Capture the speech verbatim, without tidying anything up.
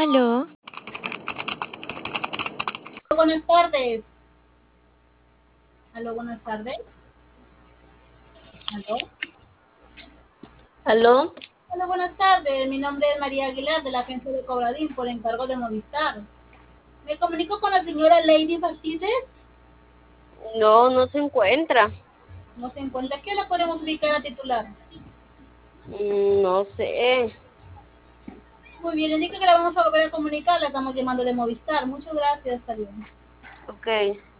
Aló, Buenas tardes. Aló, buenas tardes. Aló. ¿Aló? Hola, buenas tardes. Mi nombre es María Aguilar de la agencia de Cobradín por encargo de Movistar. Me comunico con la señora Lady Bastides. No, no se encuentra. No se encuentra. ¿Qué la podemos ubicar a titular? Mm, no sé. Muy bien, indica que la vamos a volver a comunicar. La estamos llamando de Movistar. Muchas gracias. Hasta luego. Ok.